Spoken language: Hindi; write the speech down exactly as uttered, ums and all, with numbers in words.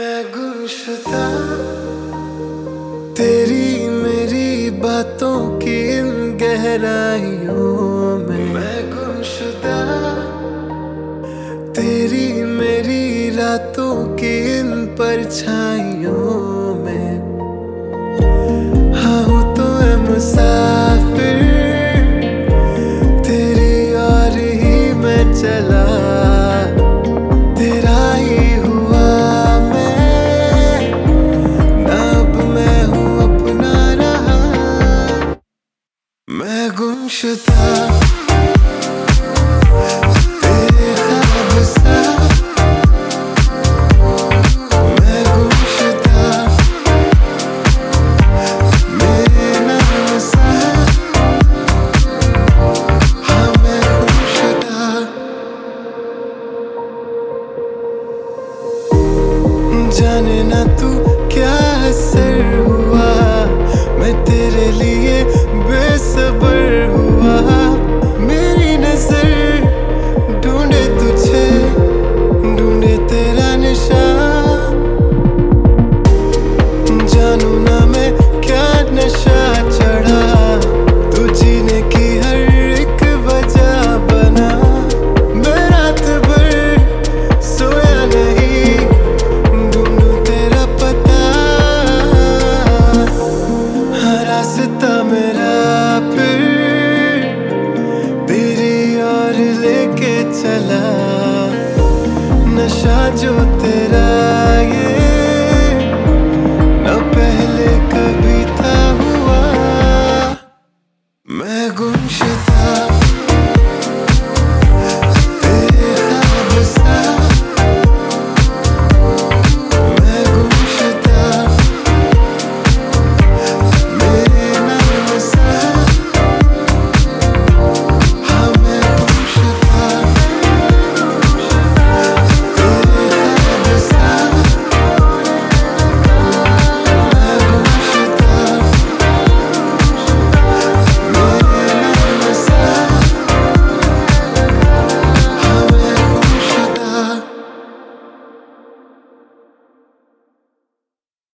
मैं गुमशुदा तेरी मेरी बातों की इन गहराइयों में। मैं गुमशुदा तेरी मेरी रातों की इन परछाइयों में। हाँ हूँ तो है मुसाफिर तेरी और ही मैं चला। तेरा ही हुआ मैं, ना अब मैं हूँ अपना रहा। मैं गुमशुदा तेरे ख्वाब सा। मैं गुमशुदा मेरे नाम सा। हाँ मैं गुमशुदा। जाने ना तू क्या असर हुआ मैं तेरे लिए